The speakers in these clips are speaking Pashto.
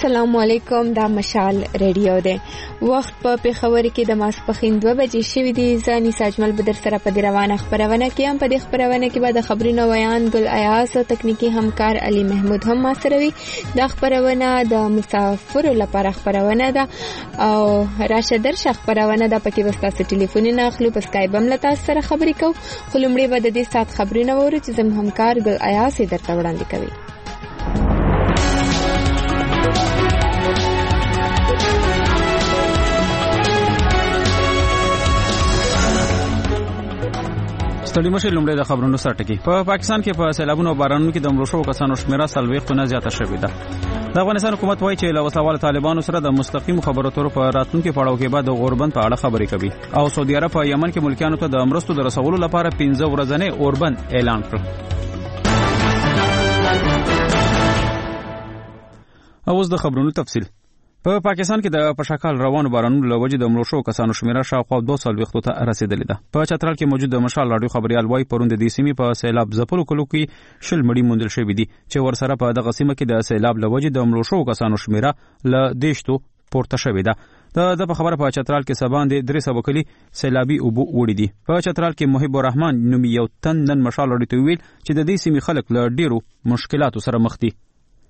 السلام علیکم. دا مشال ریډیو دی. وخت په پیښور کې د ماسپښین 2 بجې شوې دي. زاني ساجمل بدر سره په روانه خبرونه کې هم په دې خبرونه کې به د خبرونو ویان ګل ایاس او تکنیکی همکار علي محمود هم ما سره وي. دا خبرونه د مسافرو لپاره خبرونه ده او راشه درشه خبرونه ده. پکې وستاسو ټلیفونونه اخلو، په اسکایپ هم له تاسو سره خبرې کوو. خو لومړی به د دې سات خبرونه وورو چې زموږ همکار ګل ایاس یې درته وړاندې کوي. ستړي مشه لومړی د خبرونو سره ټکی. په پاکستان کې په سیلابونو او بارانونو کې د مړو شوو کسانو شمیره 40 نه زیاته شوې ده. د افغانستان حکومت وایي چې له وسلوال طالبانو سره د مستقیم خبرو اترو په راتلونکي پړاو کې بعد د اوربند په اړه خبرې کوي او سعودي عرب په یمن کې ملکیانو ته د مرستو د رسولو لپاره 15 ورځنی اوربند اعلان کړ. اوس د خبرونو تفصیل. په پاکستان کې د پشکال روانو بارانونو له وجې د مړو شوو کسانو شمیره شاوخوا 240 ته رسیدلې ده. په چترال کې موجود د مشال راډیو خبريال وايي پروند د سیمې په سیلاب ځپلو کلو کې شل مړي موندل شوي دي چې ورسره په دغه سیمه کې د سیلاب له وجې د مړو شوو کسانو شمیره له 10 پورته شوې ده. د په خبره په چترال کې سبان د 300 کلی سیلابي اوبو وړي دي. په چترال کې محب الرحمن نومي یو تن نن مشال راډیو ته ویل چې د دې سیمې خلک له ډیرو مشکلاتو سره مخ دي.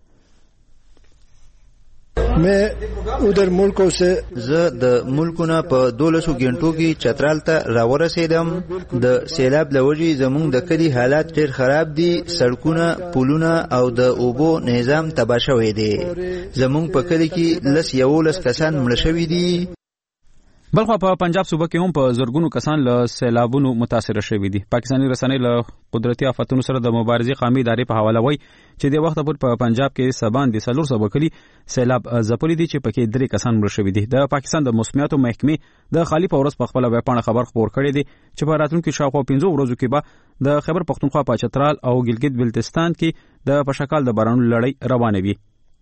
मैं उधर मुल्कों से زه د ملکونه په 12 غنټو کې چترال ته راورسېدم. د سیلاب لوجې زموږ د کلی حالات ډېر خراب دي. سړکونه، پلونه او د اوبو نظام تباه شوی دی. زموږ په کلی کې 11 کسان مړه شوي دي. بلخو په پنجاب صوبه کې هم په زرګونو کسان له سیلابونو متاثر شوي دي. پاکستاني رسنۍ له قدرتي آفتونو سره د مبارزې قومي ادارې په حواله وایي چې د وخت په پنجاب کې سبان د 400 کلی سیلاب ځپلي دي چې پکې 3 کسان مړه شوي دي. د پاکستان د موسمیاتو محکمې د خالی په ورځ په خپل ویبپاڼه خبر خپور کړی دی چې په راتلونکي شاوخوا 15 ورځو کې به د خیبر پختونخوا په چترال او ګلګت بلتستان کې د پشکال د بارانونو لړۍ روانه وي.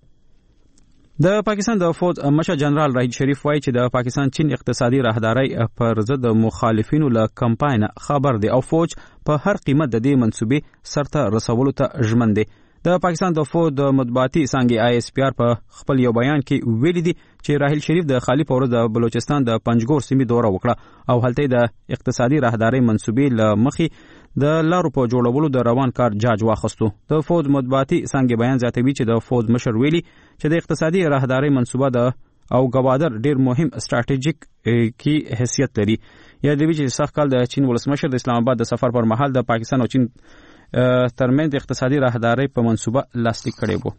د پاکستان د فوج مشر جنرال راهید شریف وایي چې د پاکستان چین اقتصادي راهداري پر ضد مخالفینو له کمپاین خبر دی او فوج په هر قیمت د دې منسوبې سرته رسولو ته ژمن دی. د پاکستان د فوج د مطبوعاتي څانګې ISPR په خپل یو بیان کې ویلي دي چې راهیل شریف د خالی پورز د بلوچستان د پنجګور سیمې دوره وکړه او هلته د اقتصادي راهداري منسوبې له مخې د لارو په جوړولو د روان کار جاج واخستو. د فوج مطبوعاتي څانګې بیان زیاتوي چې د فوج مشر ویلي چې د اقتصادي راهداري منسوبه د او گوادر ډیر مهم استراتیژیک کی حیثیت لري. یادوي چې سخت کال د چین ولسمشر د اسلام آباد د سفر پر مهال د پاکستان او چین ترمنځ اقتصادي راهداري په منسوبه لاسلیک کړي وو.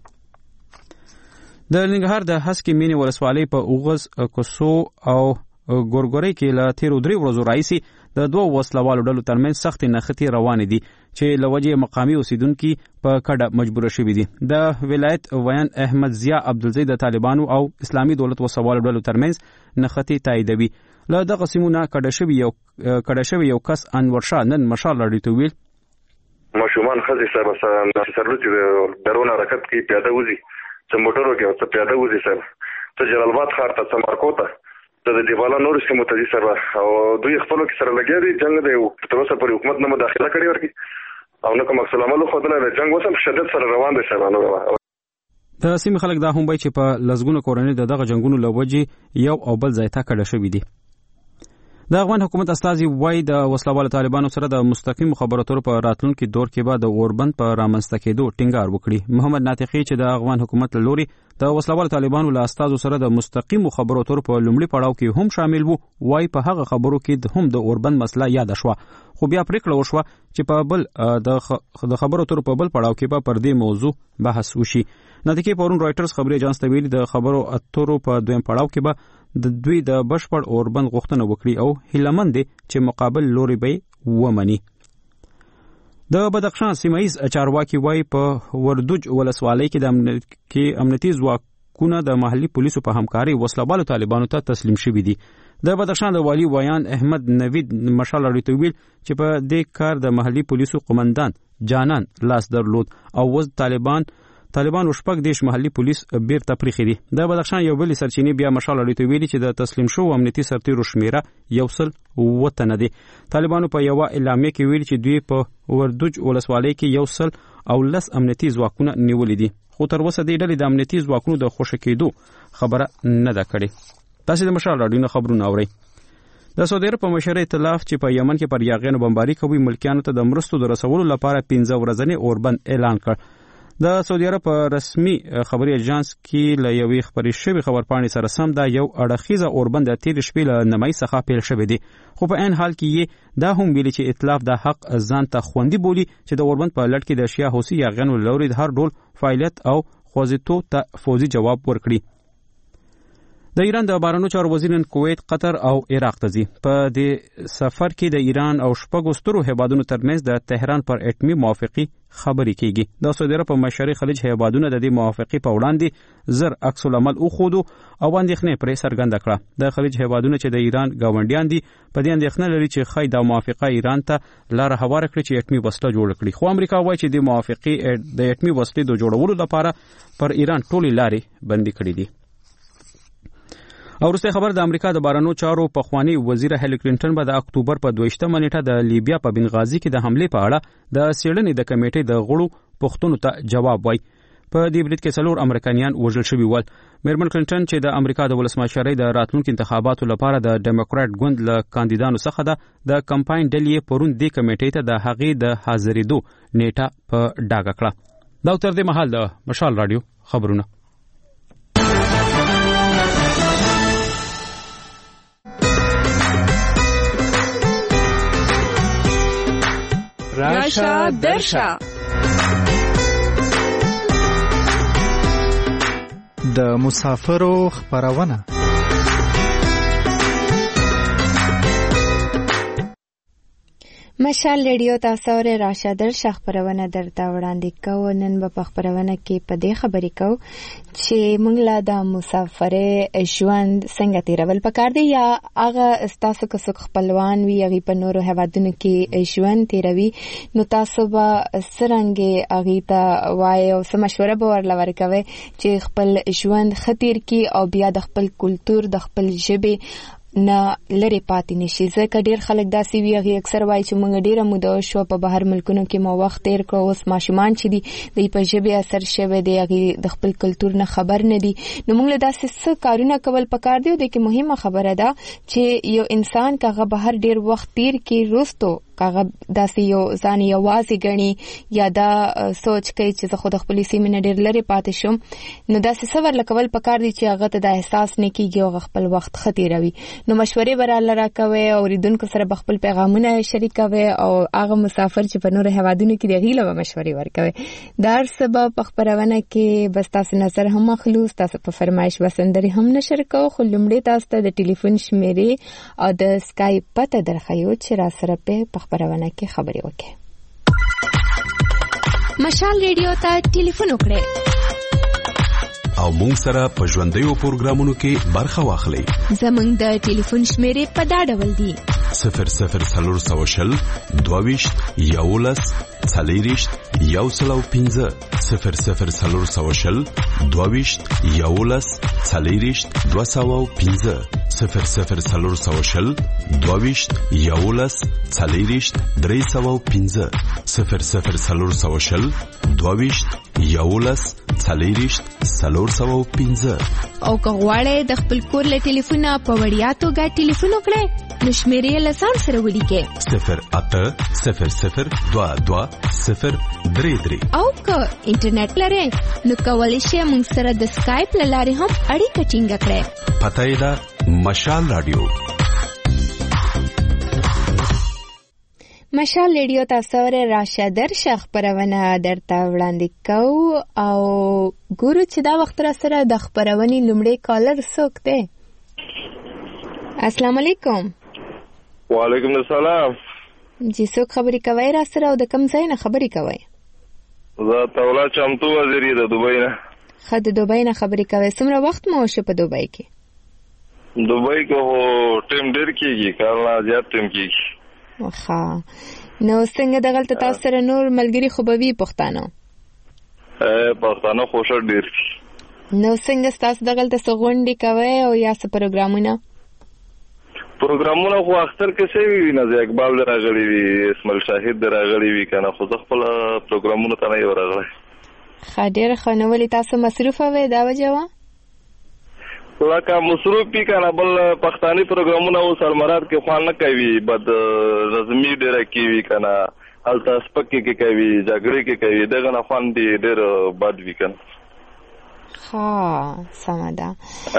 د ننګرهار د هسکې مینې ولسوالۍ په اوغز، کوسو او ګورګورۍ کې له تیرو 3 ورځو راهیسې د 2 وسلوالو ډلو ترمنځ سختې نښتې روانې دي چې له وجې مقامي اوسیدونکي په کډه مجبور شوي دي. د ولایت ویان احمد ضیا عبدالزی د طالبانو او اسلامي دولت وسلوالو ډلو ترمنځ نښتې تاییدوي. له دغه سیمونه کډه شوي یو کس انور شاه نن مشال راډیو ته ویل ماشومان خزي صاحب سرلوتي درون حرکت کې پیاده وځي چې موټرو کې او پیاده وځي صاحب ته جلال آباد ښار ته سمارکو ته د دیواله نور سیمو ته دي صاحب او دوی خپل کې سره لګیا دي. جنگ د تر اوسه پر حکومت نه مداخله کړې ورکی او نو کوم سلام الله خدای له جنگ وسم شدت سره روان دي صاحب. نو د سیمې خلک دا هم وایي چې په لزګونو کورنۍ دغه جنگونو له وجې یو او بل ځای ته کډه شوي دي. د افغان حکومت استازي وایي د وسلوال طالبانو سره د مستقیم خبرو اترو په راتلونکي دور کې به د اوربند په رامنځته کېدو ټینګار وکړي. محمد ناطقي چې د افغان حکومت له لوري د وسلوال طالبانو له استازو سره د مستقیم خبرو اترو په لومړي پړاو کې هم شامل وو، وایي په هغه خبرو کې هم د اوربند مسله یاد شوه خو بیا پریکړه وشوه چې په بل د خبرو اترو په بل پړاو کې به پر دې موضوع بحث وشي. ناطقي پرون رائټرز خبري اژانس ته ویلي د خبرو اترو په دویم پړاو کې به د دوی د بشپړ اوربند غوښتنه وکړي او هیلهمند دي چې مقابل لوري به ومني. د بدخشان سیمایي چارواکي وایي په وردوج ولسوالۍ کې د امنیتي ځواکونه د محلي پولیسو په همکاري وسلوالو طالبانو ته تسلیم شوي دي. د بدخشان د والی ویان احمد نوید مشال راډیو ته ویل چې په دې کار د محلي پولیسو قومندان جانان لاس درلود او وز طالبان شپږ دیش محلي پولیس بیرته پریخي دي. د بدخشان یو بل سرچینې بیا مشال راډیو ته ویلي چې د تسلیم شو امنیتي سرتیرو شمیره 100 نه دي. طالبانو په یو اعلامیه کې ویلي چې دوی په وردوج ولسوالۍ کې 110 امنیتي ځواکونه نیولې دي خو تر اوسه دې ډلې د امنیتي ځواکونو د خوشي کېدو خبره نه ده کړې. تاسو د مشال راډیو نه خبرونه اورئ. د سعودي عرب په مشر ائتلاف چې په یمن کې پر یاغیانو بمباري کوي ملکیانو ته د مرستو د رسولو لپاره 15 ورځنی اوربند اعلان کړ. د سعودي عرب په رسمي خبري اژانس کې له یوې خبري شوی خبرپاڼې سره سم دا یو اړخیزه اوربند د تیر شپې له نمای څخه پیل شوی دی. خو په عین حال کې دا هم ویلي چې ائتلاف د حق ځان ته خوندي بولي چې د اوربند په لړ کې د شیا حوثي یاغیانو لوري د هر ډول فعالیت او خوځېدو ته فوزي جواب ورکړي. د ایران د بهرنیو چارو وزیر نن کویت، قطر او عراق ته ځي. په دې سفر کې د ایران او شپږو سترو هیوادونو ترمنځ د تهران پر اټمي موافقې خبرې کیږي. د سعودي عرب په مشري خلیج هیوادونو د دې موافقې په وړاندې زر عکس العمل وښودو او اندېښنې پرې څرګنده کړه. د خلیج هیوادونو چې د ایران ګاونډیان دي په دې اندېښنه لري چې خای دا موافقه ایران ته لار هواره کړي چې اټمي وسله جوړ کړي. خو امریکا وایي چې د موافقې د اټمي وسلې د جوړولو لپاره پر ایران ټولې لارې بندي کړې دي. او وروسته خبر د امریکا د بهرنیو چارو پخوانی وزیر هیلری کلینټن به د اکتوبر په 22 نیټه د لیبیا په بنغازي کې د حمله په اړه د سیړنې د کمیټې د غړو پوښتنو ته جواب وایي. په دې برید کې 4 امریکایان وژل شوي ول. میرمن کلینټن چې د امریکا د ولسمشرۍ د راتلونکو انتخاباتو لپاره د ډیموکرات ګوند له کاندیدانو څخه د کمپاین ډلې پرون د کمیټې ته د هغې د حاضرېدو نیټه په ډاګه کړه. دا تر دې مهال د مشال رادیو خبرونه. راشه درشه د مسافرو خبرونه. مشال ریډیو تاسو ور راشه درشه خبرونه درته وړاندې کوو. نن په خبرونه کې په دې خبرې کوو چې موږ لا د مسافرې ژوند څنګه تیرول پکار دی یا هغه تاسو که څوک خپلوان وي هغه په نورو هیوادونو کې ژوند تیروي نو تاسو به څنګه هغه ته وایي او څه مشوره به ورله ورکوي چې خپل ژوند خطر کې او بیا د خپل کلچر د خپل ژبه نه لری پاتې نشي. ځکه ډیر خلک داسې وي هغه اکثر وایي چې موږ ډیره موده شو په بهر ملکونو کې مو وخت تیر کړو، اوس ماشومان چې دي د په ژبه اثر شوی دی هغه د خپل کلچر نه خبر نه دي. نو موږ له داسې څه کارونه کول پکار دی د کې مهمه خبره ده چې یو انسان کغه بهر ډیر وخت تیر کې روستو کغه داسې یو ځان یوازې غني یا دا سوچ کوي چې زه خود خپل سیمه نه ډیر لري پاتې شم نو داسې څور لکول پکار دی چې هغه ته د احساس نه کیږي او خپل وخت خطیروي. نو مشورې براله راکوي او ریدونکو سره خپل پیغامونه شریکوي او هغه مسافر چې په نور هوادونو کې دی غیله مشورې ورکوي. در سبب خبرونه کې بس تاسو نظر هم مخلوص تاسو په فرمایش وسندري هم نشر کوو. خو لمړی تاسو ته د ټلیفون شمیرې او د اسکایپ پته درخایو چې را سره په خبرونه کې خبرې وکړي. مشال ریډیو ته ټلیفون وکړئ او مونږ سره په ژوندیو پروګرامونو کې برخه واخلئ. زمونږ د ټلیفون شمیرې په دا ډول دي: 00 22 11 40 105 00 22 11 40 205 00 22 11 40 305 00 22 11 40 305. او که غواړئ د خپل کور له ټلیفونه په وړیا توګه ټلیفون وکړئ نو شمیرې له ځان سره ولیکئ 0800 22 033. او که انټرنیټ لرئ نو کولی شئ موږ سره د سکایپ له لارې هم اړیکه ټینګه کړئ. پته یې ده مشال رادیو. مشال ریډیو تاسو ور راشه درشه خبرونه درته وړاندې کوو او ګورو چې دا وخت را سره د خبرونې لومړی کالر څوک دی. السلام علیکم. وعلیکم السلام. جی څوک خبرې کوي را سره او د کوم ځای نه خبرې کوي؟ زه تولا چمتو وزیری د دوبۍ نه. خه د دوبۍ نه خبرې کوي. څومره وخت مو شو په دوبۍ کې؟ دوبۍ کې هو ټیم ډیر کېږي کار نه زیات ټیم کېږي. ښه نو څنګه دغلته تاسو سره نور ملګري خو به وي پښتانه؟ پښتانه خوشا ډیر. نو څنګه تاسو دغلته څه غونډې کوئ او یا څه پروګرامونه خو اختر کې څه وي نه زه اقبال راغلی وي اسماعیل شاهد راغلی وي کنه خو خپل پروګرامونه ته نه راغلی. ډېر ښه. نو ولې تاسو مصروفه وئ دا وجه وه؟ لکه مصروف پی کنه بل پښتاني پروګرامونه اوس المراد کې خوان نه کوي بد رزمي ډېره کوي کنه هلته سپکې کې کوي جګړې کې کوي دغه نه خوان دی ډېر بد وي کنه. ها سمه ده.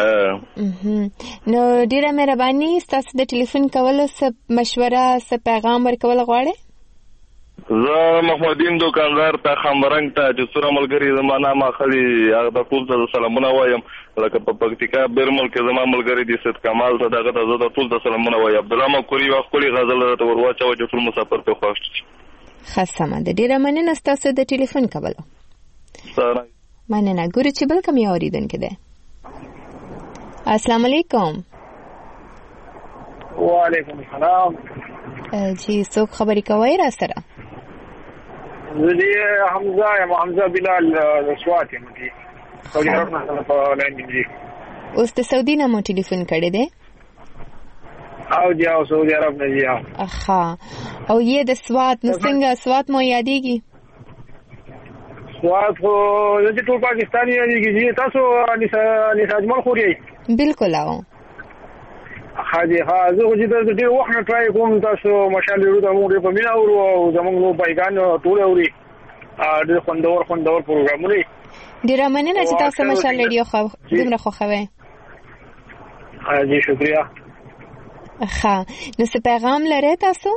نو ډېره مهرباني ستاسو د ټلیفون کولو څه مشوره څه پیغام ورکول غواړئ؟ زه محمدین دوکاندار ته خمرنګ ته چې څومره ملګري زما نام اخلي هغه ته ټول ته سلامونه وایم. لکه په پکتیکا بیرمل کې زما ملګری دي سید کمال ته دغه ته زه ټول ته سلامونه وایم. عبدالله مکوري وخت کولی غزل ته ورواچو چې ټول مسافر ته خوښ شي. ښه سمه ده. ډېره مننه ستاسو د ټلیفون کولو. مننه. ګورو چې بل کوم یو اورېدونکی دی. السلام علیکم. وعلیکم السلام. جی څوک خبرې کوئ را سره؟ زه حمزه یم، حمزه بلال سوات یم. سعودي عرب نه په لاین دی. اوس د سعودي نه مو ټلیفون کړی دی؟ او جی او سعودي عرب نه دی. ښه. او یې د سوات نو څنګه سوات مو یادېږي؟ سوات خو د ټول پاکستان یادېږي. تاسو نساجمل خورئ؟ بالکل. او حاجی ها زه خو چې د ډېر وخت نه ټرای کوم. تاسو ماشاءالله ورو ته موږ په مینا ورو او زموږ نو بایګان ټول اوري ډېر خوندور پروګرامونه. ډېره مننه چې تاسو ماشاءالله ډېر دومره خوښوئ. حاجی شکریه. ښه. نو څه پیغام لرئ تاسو؟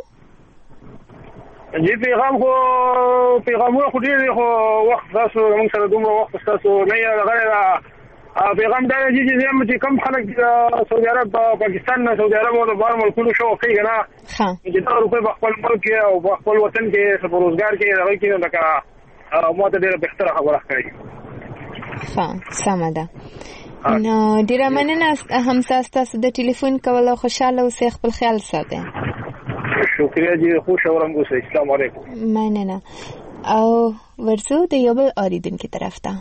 جی پیغامونه خو ډېر خو وخت تاسو موږ سره دومره وخت تاسو نه یې غره پیغام دا دی چې کم خلک سعودي عرب پاکستان نه سعودي عرب او بهر ملکونو شو کوي کنه چې دا روپے په خپل ملک او په خپل وطن کې په روزګار کې راغلي کې لکه مو ته ډېر بهتره خبره کوي. ښه سمه ده. نو ډېره مننه همسا ستاسو د ټلیفون کولو. خوشاله اوسئ، خپل خیال ساتئ. شکریه جی. خوش اورم اوسئ. السلام علیکم. مننه. او ورځو د یو بل اوریدونکي طرف ته.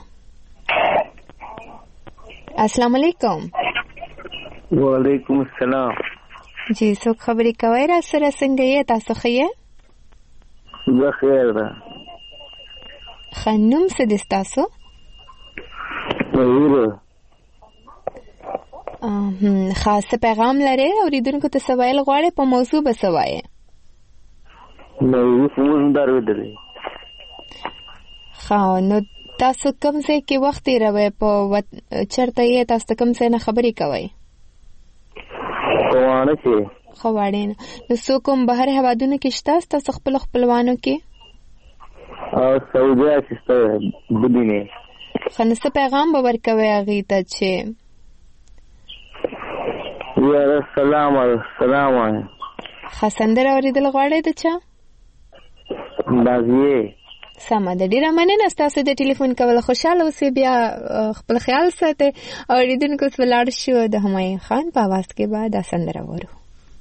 السلام علیکم. وعلیکم السلام. جی څوک خبرې کوئ را سره؟ څنګه یې تاسو؟ ښه یې؟ زه خیر ده. ښه. نوم څه دی ستاسو؟ طهیره. ښه. څه پیغام لرئ اوریدونکو ته څه ویل غواړئ؟ په موضوع به څه وایئ؟ موضوع خو موږ درلودلی. ښه. نو تاسو کوم ځای کې وخت تېروئ؟ په چېرته یې؟ تاسو ته کوم ځای نه خبرې کوئ؟ خواړه کې. خواړې نه. نو څوک هم بهر هېوادونو کې شته ستاسو خپلو خپلوانو کې؟ سعودیه کې شته بدینې. ښه. نو څه پیغام به ورکوئ هغې ته چې یاره سلام وایم؟ ښه. سندره اورېدل غواړئ د چا؟ بازیې. سمه ده. ډېره مننه ستاسو د ټلیفون کولو. خوشحاله اوسئ، بیا خپل خیال ساتئ. اورېدونکو اوس ولاړ شو د همایون خان په اواز کې به دا سندره وورو.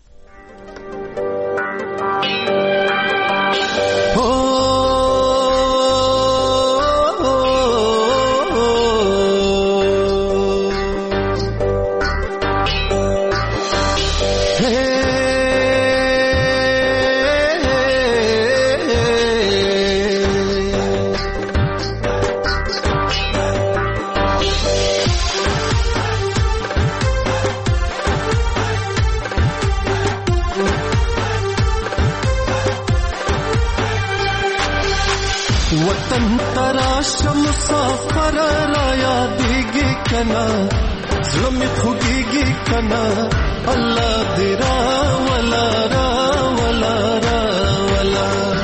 वतन तराश मुसाफर राया देगी कना ज़लमित होगी कना अल्लाह दिरा वला रा वला रा वला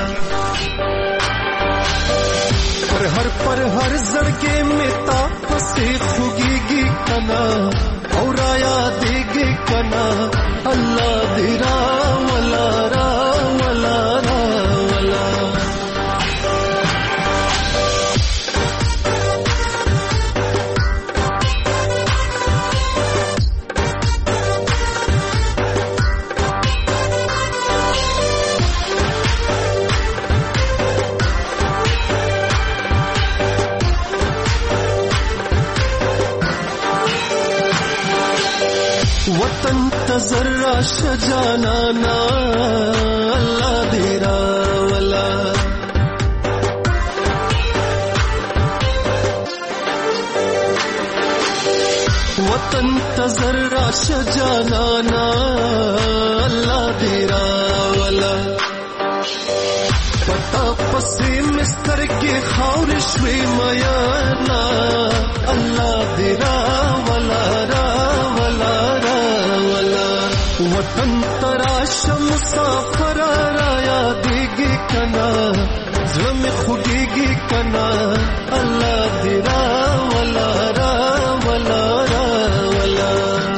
पर हर जरगे में तापसे होगी कना और राया देगी कना अल्लाह दिरा वला रा वला रा वला वतन तजर्रा शजाना ना अल्लाह देरा वला شجانانا الله دې راولا پتا پسې مستر کې خاور شوي میانا الله دې راولا راولا راولا وطن تراش مسافر را یادېږي کنا زړه مې خوږېږي کنا الله دې راولا راولا راولا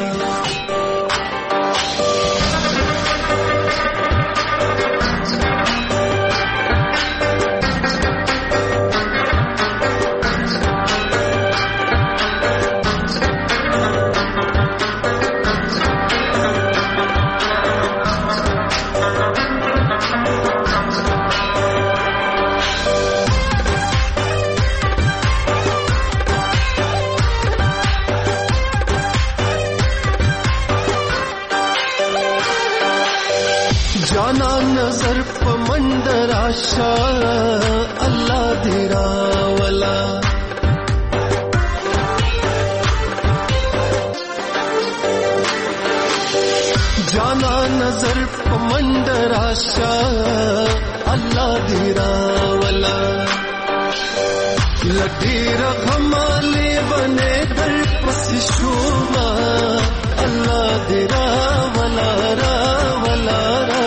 जाना नजर पमंदर आशा अल्लाह दे रावला जाना नजर पमंदर आशा अल्लाह दे रावला लटी रखमाले बने दर पस शोमा अल्लाह दे रावला रावला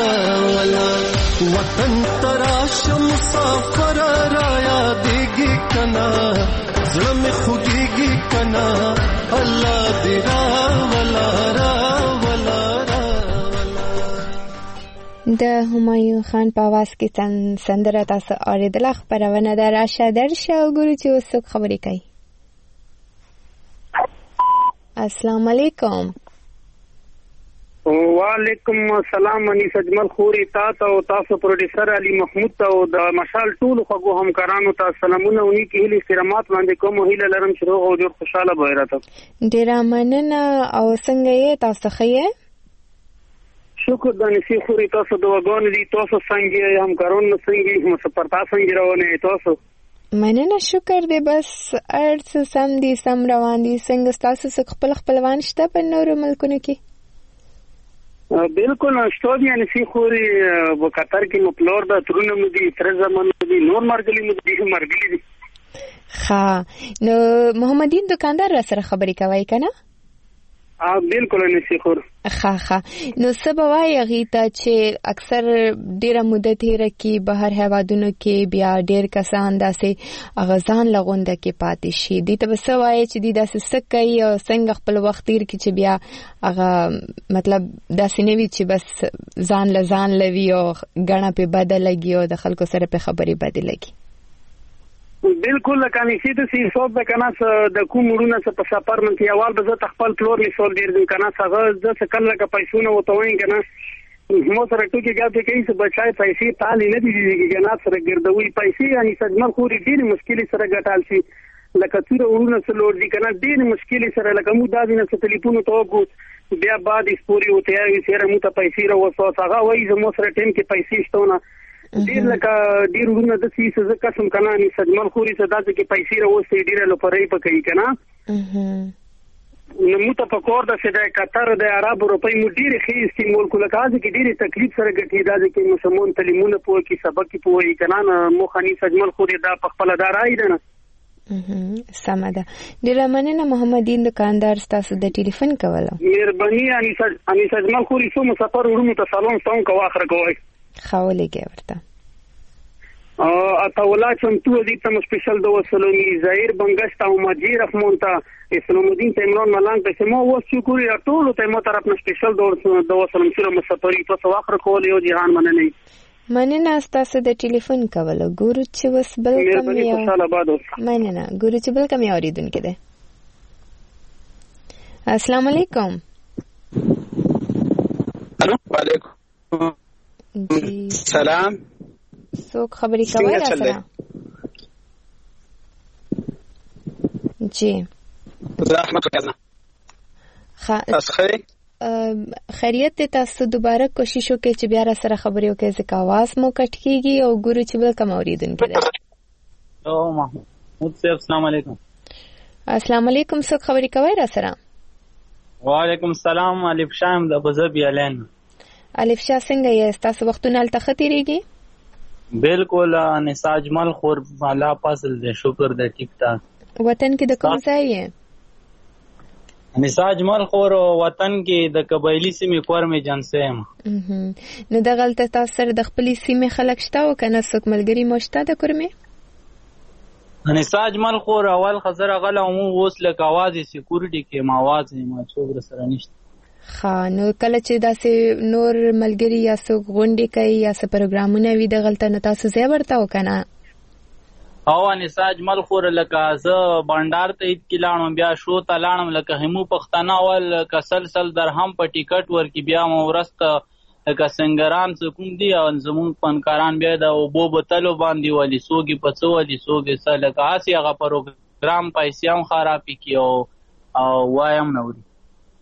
वतन तराश मुसाफर राया देगी कना ज़िल में खुगेगी कना अल्लाह दे रावला रावला د همایون خان په आवाज کې سندره تاسو اوریدله. خبرونه د راشه درشه وګورو چې اوس څوک خبرې کوي. السلام علیکم. وعلیکم السلام. انیس اجمل خوري تاسو او تاسو پروډوسر علي محمود ته او د مشال ټول خو همکارانو ته سلامونه ونی کې هلي استرامات باندې کوم هیله لرم چې روغ او جوړ خوشاله به راته. ډیر مننه. او څنګه یې تاسو خیه؟ شکر د انیس خوري تاسو د وګون دي تاسو څنګه همکارانو څنګه مسپرتا څنګه روانه تاسو؟ مننه شکر دې بس ارڅ سم دي سم روان دي. څنګه تاسو خپل خپلوان شته په نورو ملکونو کې؟ بالکل شته دي انیس خوري په قطر کې مپلور د ترونه مدي تر زمانه دي نور مرګلي مدي مرګلي دي. ها نو محمدین دکاندار را سره خبرې کوي کنه؟ بالکل انیس خور. ها نو سبوای غیتا چې اکثر ډیره مدت هیر کی بهر هوادونو کې بیا ډیر کسان داسې اغزان لغونده کې پاتې شي. دي ته سوای چې دي داسې سکه او څنګه خپل وخت تیر کی چې بیا هغه مطلب داسې نه وي چې بس ځان لوي او غنا په بدل لګي او د خلکو سره په خبري بدل لګي. بالکل کانی چې د سیاست د کناس د کومورونه څخه په سفر من کې اول به زه خپل فلور لیسول ډیر دم کناس هغه د سکل لکه پیسونه وتوین کنه مو سره ټوکی ګاټه کوي چې بچای پیسې تالي نه دي کنه سره ګرځوي پیسې یعنی سجمل خوري ډیر مشکل سره ګټال شي لکه تور ورونه سلور دي کنه ډیر مشکل سره لکه مو دادینه ټلیفون ته وګو بیا بعد سپوري وته یې سره مو ته پیسې راوځو هغه وایي چې مو سره ټیم کې پیسې شتونه ډیر لکه ډیر ورونه د سیسه ز قسم کنه ني سجمل خوري صدا چې پیسې راوځي ډیر لپاره په کوي کنه نو مو ته په کور د سده قطر د عرب روپۍ مو ډیر خېستي ملک لکه چې ډیر تکلیف سره ګټي دا چې مسلمان تعلیمونه پوه کی سبق کی پوهی کنه مو خاني سجمل خوري دا په خپل دار ایدنه سمده. ډیر مننه محمدین دکاندار تاسو د ټلیفون کوله. مهرباني اني سجمل خوري سو مسافر ورونو ته سلام ستون کو اخر کوي. خاولېږي ورته اطولا چمتو دي تم سپیشل د وسلومی ظاهر بنگشت او مجیر رحمونتا اسلام الدین تیمران ملنګ په سمو و شکر ټول ته مو طرف نه سپیشل د وسلوم سره مسافری په اخر کول یو جهان مننه تاسو د ټلیفون کوله. ګورو چې وس بل کم یو مننه ګورو چې بل کم اوریدونکو ده. السلام علیکم. وعلیکم سلام. څوک خبرې کوي را سره؟ جی رحمت الله. خیریت تاسو دوباره کوشش وکړئ چې بیا را سره خبرې وکړئ ځکه आवाज مو کټ کیږي او ګورو چې بل کوم اوریدونکو ده. او محمود صاحب السلام علیکم. السلام علیکم. څوک خبرې کوي را سره؟ وعلیکم السلام. الف شام د ابوظبي الین. الف شاه څنګه یې؟ تاسو وختونه هلته ښه تېرېږي؟ بالکل. نسا اجمل خور الله فضل دی، شکر دی، ټیک ټاک. وطن کې د کوم ځای یې؟ نسا اجمل خور وطن کې د قبایلي سیمې کورمې جنسه یم. نو دغلته تاسو سره د خپلې سیمې خلک شته او که نه څوک ملګري مو شته د کورمې؟ نسا اجمل خور اول خزر غله مو اوس لکه اوازې سکیورټي کې ما आवाज ما څوک سره نشته. ښه، نو کله چې داسې نور ملګري یا څوک غونډې کوي یا څه پروګرامونه وي دغلته نو تاسو ځای ورته او که نه؟ او نسا اجمل خور لکه زه بانډار ته عید کې لاړم، بیا شو ته لاړم، لکه همو پښتانه اول که سل درهم په ټیکټ ورکړي، بیا مو ورسته لکه سنګران څه کوم دي او زمونږ فنکاران بیا د اوبو بوتلو باندې ولي څوک په څه ولي څوک څه لکه هسې هغه پروګرام پیسې هم خرابې کړي او وایم نه وړي.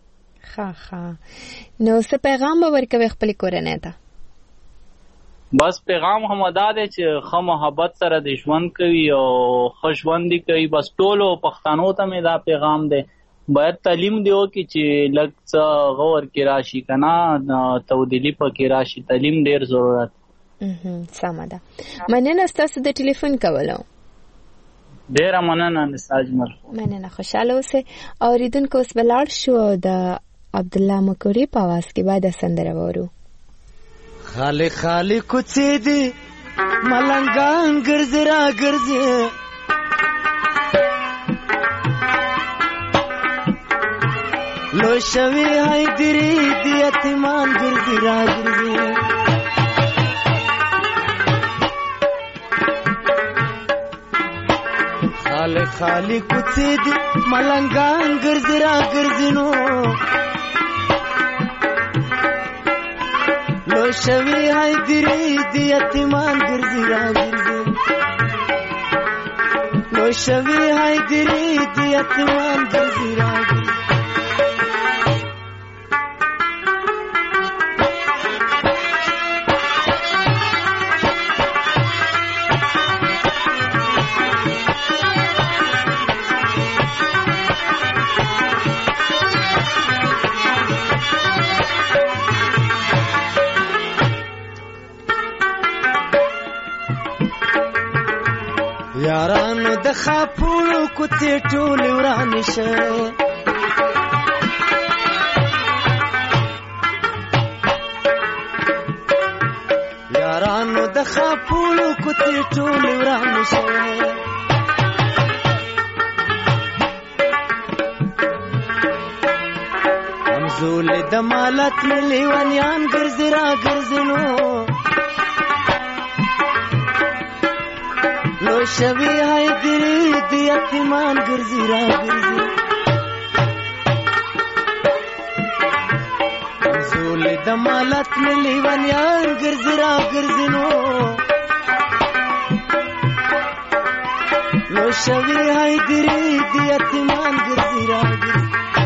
ښه، نو څه پیغام به ورکوې خپلې کورنۍ ته؟ بس پیغام هم دا دی چې ښه محبت سره د ژوند کوي او ښه ژوند دي کوي. بس ټولو پښتنو ته مې دا پیغام دی، باید تعلیم دی وکړي چې لږ څه غور کې راشي که نه تبدیلي پکې راشي. تعلیم ډېر ضرورت. سمه ده، مننه ستاسو د ټلیفون کولو. ډېره مننه نسا اجمل. مننه، خوشحاله اوسئ. اورېدونکو اوس به لاړ شو او د عبدالله مکوري په اواز کې باید سندره وورو. خالی خالی کوڅې دي ملنګان ګرځي را ګرځي، لو شوی حیدری دی یتیمان ګرځي را ګرځي، خالی خالی کوڅې دي ملنګان ګرځي را ګرځي، نو لو شوی حیدری دی یتیمان ګرځي را ګرځي، لو شوی حیدری دی یتیمان ګرځي را ګرځي. یارانو د خاپوړو کوڅې ټولې ورانې شه، یارانو د خاپوړو کوڅې ټولې ورانې شه، همزولې د مالت مې لیونیان ګرځي را ګرځي، نو لو شوی حیدری دی یتیمان ګرځي را ګرځي، زولې د مالت مې لیونیان ګرځي را ګرځي، نو لو شوی حیدری دی یتیمان ګرځي را ګرځي.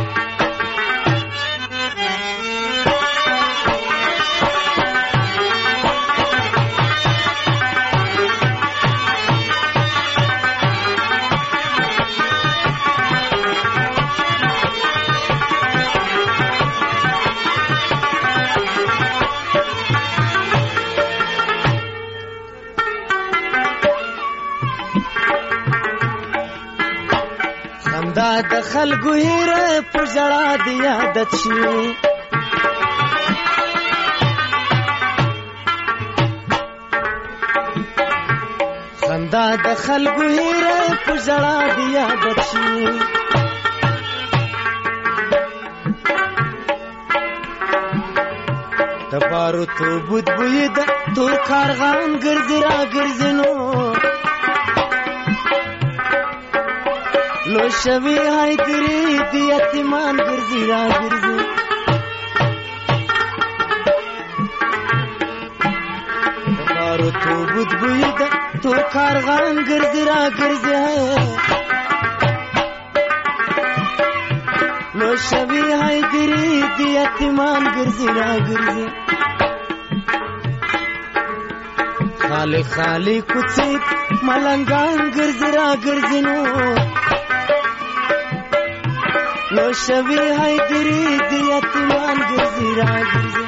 د خلکو هیره په ژړا دی عادت شي، خندا د خلکو هیره په ژړا دی عادت شي، د بارو تو بود بوی د تور کارغان ګرځي را ګرځي، نو لو شوی حیدری دی یتیمان ګرځي را ګرځي، دبارو تو بود بوی د تور کارغان ګرځي را ګرځي، لو شوی حیدری دی یتیمان ګرځي را ګرځي، خالی خالی کوڅې ملنګان ګرځي را ګرځي، نو نو شوی حیدری دی یتیمان ګرځي را ګرځي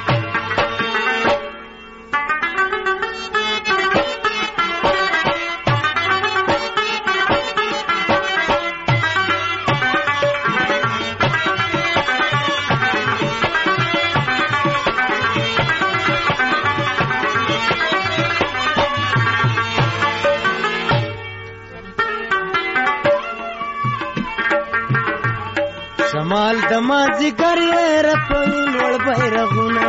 شمال دمازی ګرې رپوي لوړ بیرغونه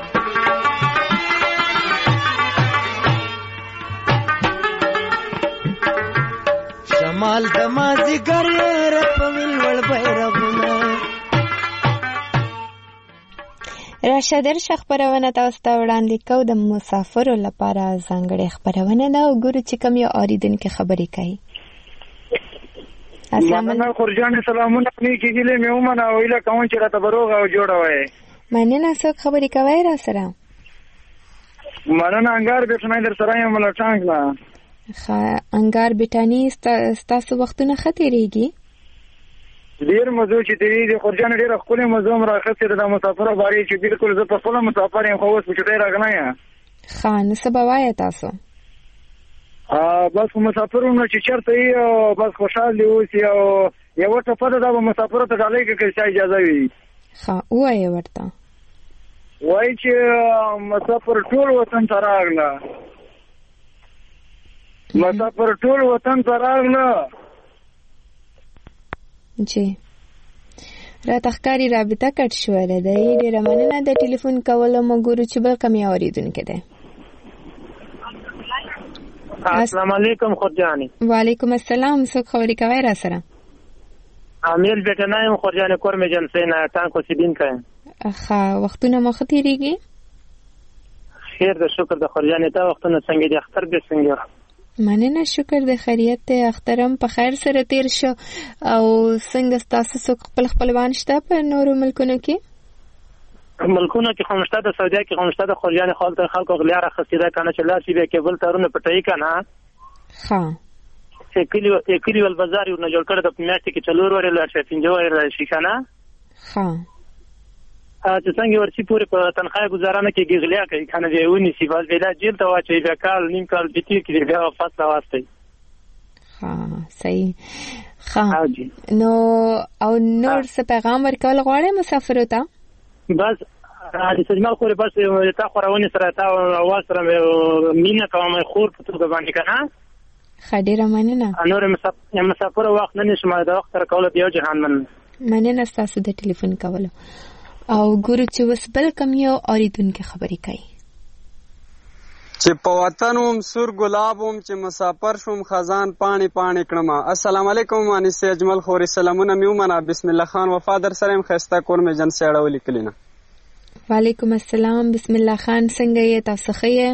شمال دمازی ګرې رپوي لوړ بیرغونه راشه درشه خپرونه تاسو ته وړاندې کوو د مسافرو لپاره ځانګړې خپرونه ده او ګورو چې کوم یو اورېدونکي خبرې کوي. مننه خورجان سلامونه نیکی هیله مې ومنه او هیله کوم چې راته بروغ او جوړه وای. مننه څوک خبرې کوي را سره؟ مننه انګار بټنی در سره یم ملټانګ نه. انګار بټانی ستاسو وختونه ښه تېرېږي؟ ډېر مزو چې تېرېږي خورجان ډېره ښکلې مزو هم رااخېستې ده د مسافرو بارې چې بلکل زه په خپله مسافر یم خو اوس په چټۍ راغلی یم. ښه نو څه به وایه تاسو؟ بس مسافرونه چې چېرته یي او بس خوشحال دي اوسي او یوه ټپه ده دا به مسافرو ته ډالۍ کړي که چا اجازه وي. ښه ووایه ورته. وایي چې مسافر ټول وطن ته راغله مسافر ټول وطن ته راغله. جی راته ښکاري رابطه کټ شوله ده. ډېره مننه د ټلیفون کولو. موږ ګورو چې بل کوم یو اورېدونکی دی. السلام علیکم خورجانې. وعلیکم السلام. څوک خبرې کوئ را سره؟ امیر بیټنی یم خورجانې کور مې جنسۍ نه ټانک اوسېدونکی یم. ښه وختونه مو ښه تېرېږي؟ خیر د شکر د خورجانې تا وختونه څنګه دي اختر دې څنګه؟ مننه شکر د خیریت دی. اختر هم په خیر سره تېر شو. او څنګه ستاسو څوک خپلوان شته په نورو ملکونو کې؟ ملکونو کې خو شته د سعودیا کې خو شته د خورجانې خلکو غلیا راخستې ده که نه چې لاس یې بیا کیبل تارونه پټوي که نه. ښه کلي ولبزار یې ورنه جوړ کړی ده په میاشتې کې 4 ورې لاړ شي 5 ورې راشي که نه. ښه چې څنګه ورسي پورې په تنخواه ګزاره نه کېږي غلیا کوي که نه بیا یې ونیسي بس بیا جیل ته واچوي بیا کال نیم کال بیا تېر کړي بیا واپس راواستوي. ښه صحیح. ښه نو او نور څه پیغام ورکول غواړئ مسافرو ته؟ بس د سجمال خورې بس تا خورونې سره تا اواز سره مینه کوم خور په توګه باندې که نه. ښه ډېره مننه. نور مسافرو وخت نه نیسم د وخت سره کولو د یو جهان مننه ستاسو د ټلیفون کولو. او ګورو چې اوس بل کوم یو اورېدونکی خبرې کوي. چې په وطن وم سور ګلاب وم چې مسافر شوم خزان پاڼې پاڼې کړمه. السلام علیکم انیسې اجمل خورې سلامونه مې ومنه. بسم الله خان وفادر سره یم ښایسته کور مې جنسۍ اړولې کلي نه. وعلیکم السلام. بسم الله خان څنګه یې تاسو ښه یې؟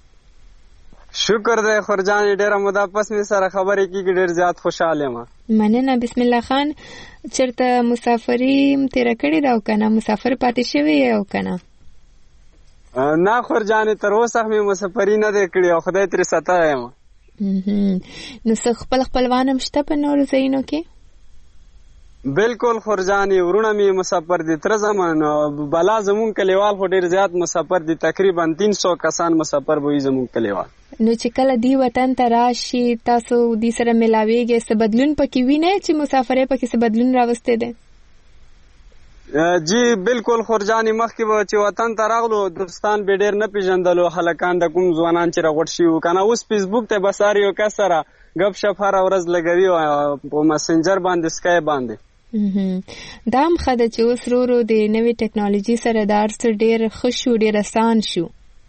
شکر دی خورجانې ډېره موده پس مې سره خبرې کېږي ډېر زیات خوشحال یم. مننه. بسم الله خان چېرته مسافري تېره کړې ده او که نه مسافر پاتې شوی یې او که نه؟ نه خورجانې تر اوسه مې مسافري نه دی کړې او خدای ترې ساتلی یم. نو څه خپلوان هم شته په نورو ځایونو کې؟ بالکل خورجانې ورونه مې مسافر دي. تره زمان بلا زمونږ کلیوال خو ډېر زیات مسافر دي. تقریبا 300 کسان مسافر به وي زمونږ کلیوال. نو چې کله دی وطن ته راشي تاسو دی سره ملاویږئ څه بدلون پکې وینئ چې مسافرۍ پکې څه بدلون راوستی دی؟ جی بالکل خورجانې مخکې به چې وطن ته راغلو دوستان به ډېر نه پېژندلو هلکان د کوم ځوانان چې راغوټ شوي وو که نه. اوس فیسبوک ته بس هر یو کس سره ګپ شپ هره ورځ لګوي په مسنجر باندې سکای باندې. دا هم ښه ده چې اوس ورو ورو د نوې ټکنالوژي سره دا هر څه ډېر ښه شو ډېر اسان شو.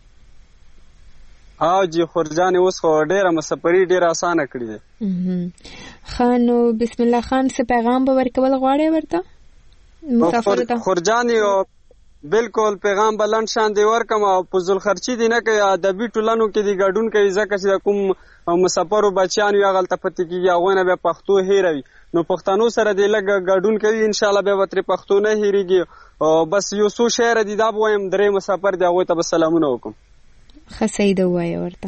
جی خورجانې اوس خو ډېره مسافري ډېره اسانه کړې ده. ښه نو بسم الله خان څه پیغام به ورکول غواړئ ورته مسافرو ته؟ خورجانې بالکل پیغام به لنډ شان دی ورکم او په ذوالخرچي دی نه کوي ادبي ټولنو کې دی ګډون کوي ځکه چې د کوم مسافرو بچیان وي هغلته پاتې کېږي هغوی نه بیا پښتو هېروي نو پښتنو سره دی لږ ګډون کوي انشاءالله بیا به ترې پښتو نه هېرېږي. بس یو څو شعر دي دا به وایم 3 مسافر دی هغوی ته به سلامونه وکړم. ښه صحیح ده ووایه ورته.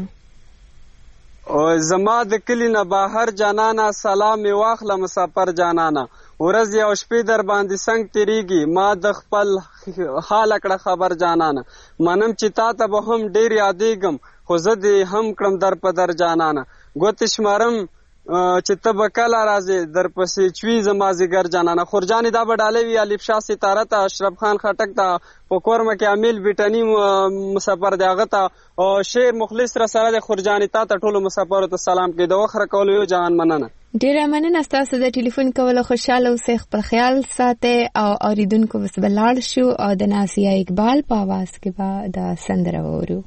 زما د کلي نه بهر جانانه سلام مې واخله مسافر جانانه ورځ او شپې در باندې څنګ تیریږي ما د خپل حال کړه خبر جانانه منم چې تا ته به هم ډیر یادېږم خو زه دې هم کړم در په در جانانه ګوتې شمارم چې ته به کله راځې در پسې چوي زما ځیګر جانانه خورجانې دا به ډالۍ وي الف شاه ستاره ته اشرف خان خټک ته په کورمه کې امیل بیټني مسافر دی هغه ته او شعر مخلص را سره د خورجانې تا ته ټولو مسافرو ته سلام کې د وخره کولو یو جهان مننه ډیره مننه ستاسو د ټلیفون کولو خوشاله اوسئ خپل خیال ساتئ او اوریدونکو وس بلاړ شو او د ناسیه اقبال په आवाज کې به د سندره وورو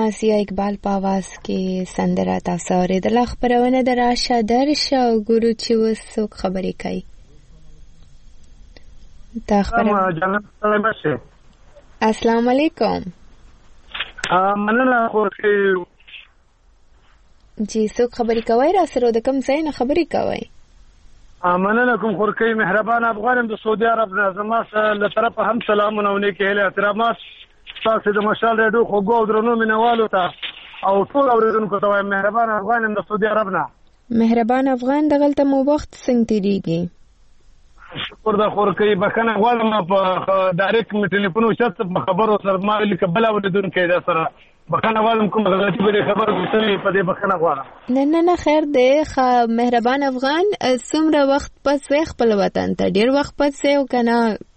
ناسیا اقبال په आवाज کې سندره تاسو اورېدله. خبرونه د راشه درشه او ګورو چې اوس څوک خبرې کوي. السلام علیکم. مننه خورکۍ. جی څوک خبرې کوي؟ را سره د کوم ځای نه خبرې کوي؟ مننه کوم خورکۍ. مهربان افغان د سعودي عرب نه زما له طرفه هم سلامونه او نیکې هیلې احترامات تاسو د مشال ریډیو خوږو او درنو مینوالو ته او ټول اوریدونکو ته وایم مهربان افغان د سعودي عرب نه. مهربان افغان دغلته مو وخت څنګه تیریږي؟ شکر د خورکۍ. بخښنه غواړم په ډایرکټ مې ټلیفون وشت په خبرو سره ما لیک بل اوریدونکو دا سره بخښنه غواړم کوم غلطي به خبر وکړم په دې بخښنه غواړم. نه خیر دی. مهربان افغان څومره وخت پس خپل وطن ته ډیر وخت پس او کنه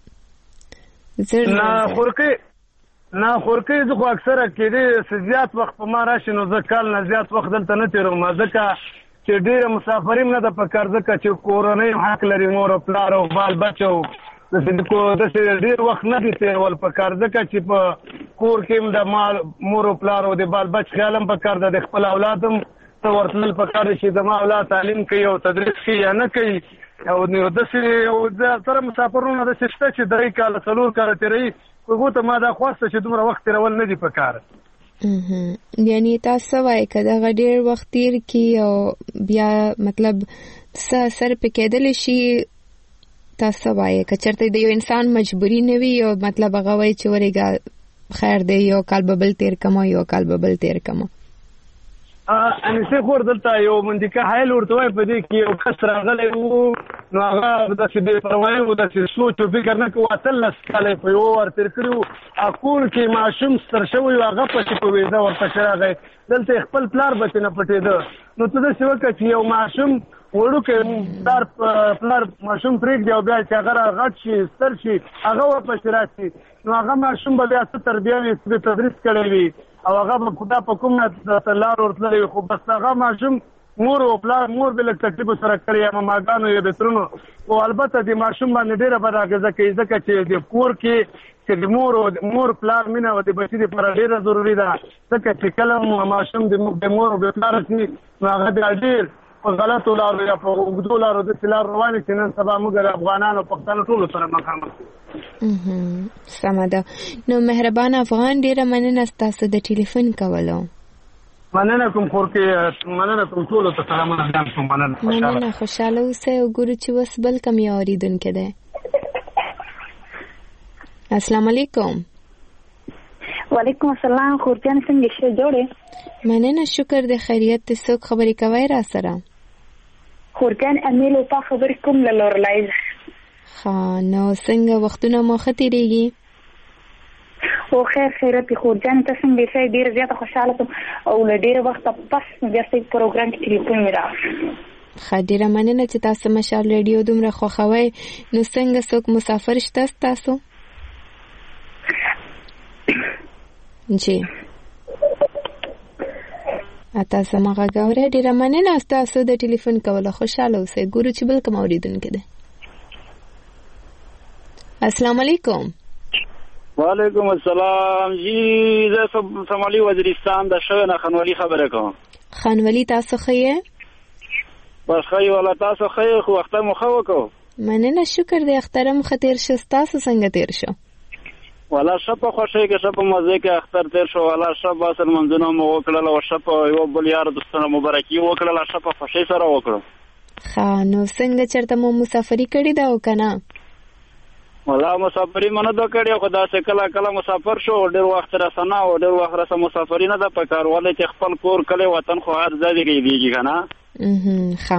نه خورکۍ زه خو اکثره کېدې زیات وخت په ما راشي نو زه کال نه زیات وخت دلته نه تېروم ځکه چې ډېره مسافري نه ده په کار ځکه چې کورنۍ حق لري مور او پلار او بال بچو داسې ډېر وخت نه دي تېرول په کار ځکه چې په کور کې هم د مور او پلار او د بال بچ خیال هم په کار ده د خپل اولاد هم ته ورتلل په کار چې زما اولاد تعلیم کوي او تدریس کوي یا نه کوي او داسې سره مسافرونه داسې شته چې 3 کاله 4 کاله تېروي کومو ته ما دا خواسته چې دومره وخت تېرول نه دي په کار. یعنی تاسو وایي که دغه ډېر وخت تېر کړي او بیا مطلب سر په کېدلی شي تاسو وایي که چېرته د یو انسان مجبوري نه وي او مطلب هغه وایي چې ورېږه خیر دی یو کال به بل تېر کړم یو کال به بل تېر کړم. انیسه خور دلته یو منطقه حایل ورته وایي په دې کې یو کس راغلی وو نو هغه داسې بې پروایي وو داسې سوچ او فکر نه کوي 18 کاله په یو ور تېر کړي وو اکون کې ماشوم ستر شوی هغه پسې په ویزه ورپسې راغی دلته خپل پلار بچې نه پټېده نو ته داسې وکړه چې یو ماشوم وړوکی پلار ماشوم پرېږدي او بیا چې هغه غټ شي ستر شي هغه ورپسې راشي نو هغه ماشوم به بیا څه تربیه وي څه تدریس کړی وي او هغه به خدا په کوم لار ورتللی وي خو بس هغه ماشوم مور او پلار مور به لږ تکلیف سره کړی یا ماګانو یا بهترونو خو البته د ماشوم باندې ډېره بده اغېزه کوي ځکه چې د کور کې چې د مور پلار مینه او د بچي لپاره ډېره ضروري ده ځکه چې کله ماشوم د مور او پلار شي نو هغه بیا ډېر په غلطو لارو یا په اوږدو لارو داسې لار روانې چې نن سبا موږ د افغانانو پښتنو ټولو سره مخامخ سمه ده. نو مهربان افغان ډېره مننه ستاسو د ټلیفون کولو. مننه کوم خورکۍ. مننه کوم ټولو ته سلامونه بیان کوم. مننه خوشحاله اوسئ او ګورو چې اوس بل کوم یو اورېدونکی دی. السلام علیکم. وعلیکم السلام. خورجان څنګه ښه جوړې؟ مننه شکر د خیریت ته. څوک خبرې کوي را سره؟ خورجان امیل او تا خبرې کوم له لورلای. ښه نو څنګه وختونه مو ښه تېرېږي؟ او خیر خیرت خورجان ته څنګه ښه ډېره زیاته خوشحاله شوم او له ډېره وخته پس بیا ستاسو پروګرام کې ټلیفون مې راغی. ښه ډېره مننه چې تاسو مشال ریډیو دومره خوښوئ. نو څنګه څوک مسافر شته ستاسو؟ جی تاسو ما غواړئ. ډېره مننه ستاسو د ټلیفون کولو. خوشحاله اوسئ. ګورو چې بل کوم اورېدونکی دی. السلام علیکم. وعلیکم السلام. جی زه سومالي وزیرستان د شوی نه خانوالي خبره کوم. خانوالي تاسو ښه یې؟ بس ښه یې والله تاسو ښه یې خو اختر مو ښه وکړو. مننه شکر دی. اختر مو ښه تېر شه. ستاسو څنګه تېر شو؟ والله ښه په خوښۍ کې ښه په مزې کې اختر تېر شو. والله ښه بس لمونځونه مو وکړل او ښه په یو بل یار دوستانو مبارکي وکړله ښه په خوښۍ سره وکړو. ښه نو څنګه چېرته مو مسافري کړې ده او که نه؟ والله مسافري مو نه ده کړې خو داسې کله کله مسافر شو ډېر وخت راسه نه او ډېر وخت راسه مسافري نه ده په کار ولې چې خپل کور کلی وطن خو هر ځای کې دیږي که نه. ښه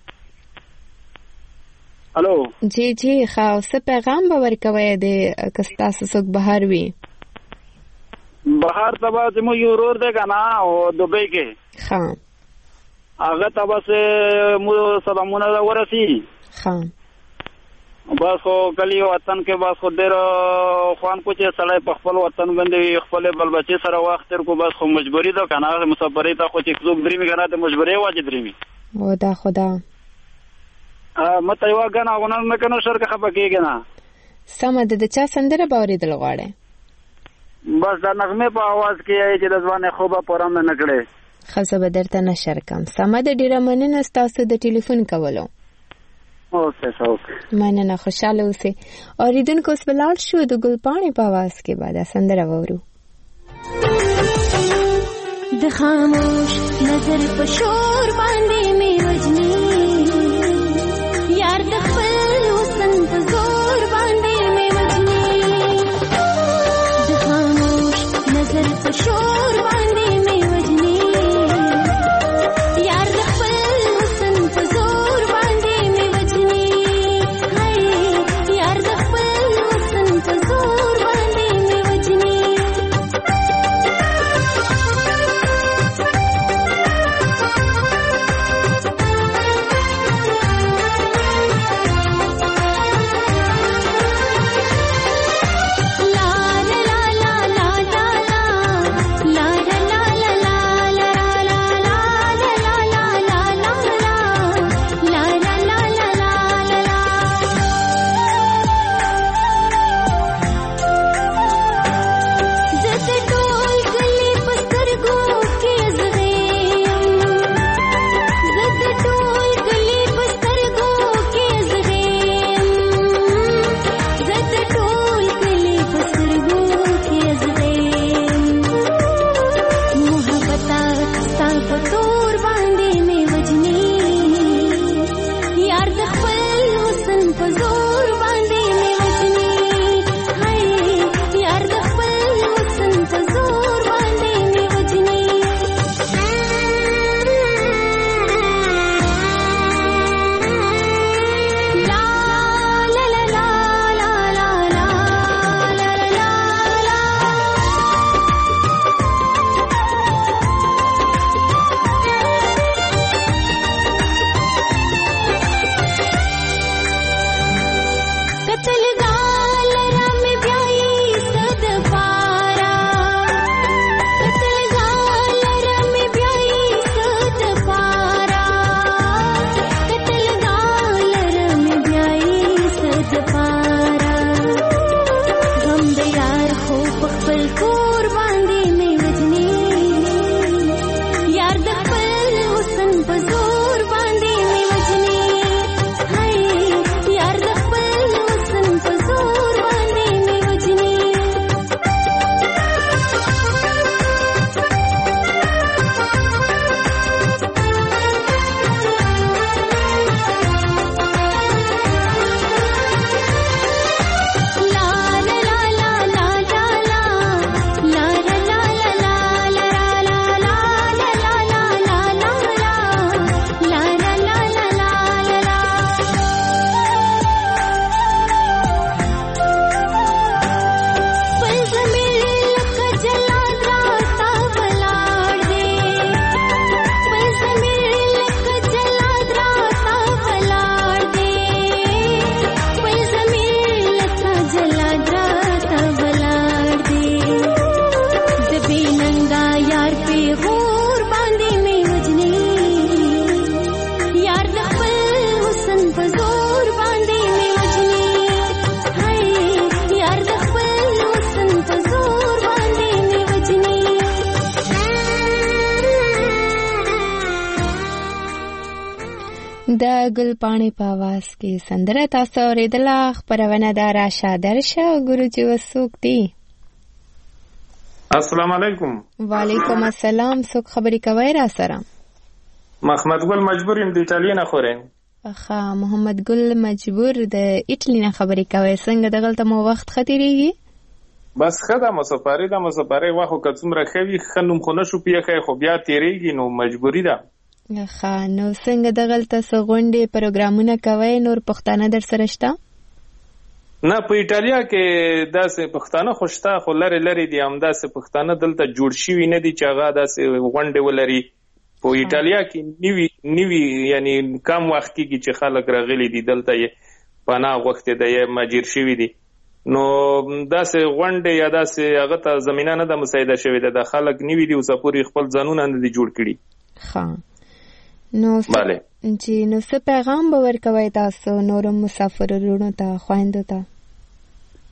الو جی ښه څه پیغام به ورکوئ د که ستاسو څوک بهر وي؟ بهر ته به زموږ یو ورور دی که نه او دوبۍ کې ښه هغه ته بس مو سلامونه ورسي. ښه بس خو کلی وطن کې بس خو ډېر خوان کو چې سړی په خپل وطن باندې خپل بل بچي سره وخت تېر کو بس خو مجبوري ده که نه مسافرۍ ته خو چې څوک درېمي که نه د مجبورۍ واجب درېمي. دا خدا مته یوه ګڼه غونه نه که نه شر که خفه کېږي نه. سمه ده. د چا سندره به اورېدل غواړئ؟ بس د نغمه په आवाज کې چې د ځوانه خوبه پرم نه کړي خزه به درته نشر کم. سمه د ډیره مننه ستاسو د ټلیفون کولو. اوکے مننه، خوشاله اوسئ. اوریدونکو اوس ولاړ شو د ګلپاڼې په आवाज کې بعد سندره وورو. د خاموش نظر په شور باندې می وجنی یار د خپل حسن په زور باندې می وجنی د خاموش نظر په شور باندې می وجنی یار د خپل حسن په زور باندې می وجنی هاي یار د خپل حسن په زور باندې می وجنی د ګلپاڼې په आवाज کې سندره تاسو اوریدله. خبرونه د راشه درشه ګروجي وسوک دی. السلام علیکم. وعلیکم السلام. څوک خبرې کوي را سره؟ محمد ګل مجبور یم د ایټالیا نه خورم. ښه محمد ګل مجبور د ایټالیا نه خبرې کوي. څنګه دغلته مو وخت ختیریږي؟ بس خدا مسافرې واخو که څومره خوي خنوم خو نشو پیخه خو بیا تیریږي نو مجبوری ده. ښه نو څنګه دغلته سغونډې پروګرامونه کوي نور پښتانه در سره شته؟ نه په ایټالیا کې داسې پښتانه خوشته خو لري دي هم داسې پښتانه دلته جوړ شوي نه دي چې هغه داسې غونډې ولري. په ایټالیا کې نیوی یعنی کم وخت کې چې خلک راغلي دي دلته یې پناه غوښتي دي یا مجیر شوي دي نو داسې غونډې یا داسې هغه ته زمینه نه ده مساعده شوې ده. د خلک نیوي دي اوسه پورې خپل ځانونه نه دي جوړ کړي. ښه نو څه پیغام به ورکوئ تاسو نورو مسافرو وروڼو ته خویندو ته؟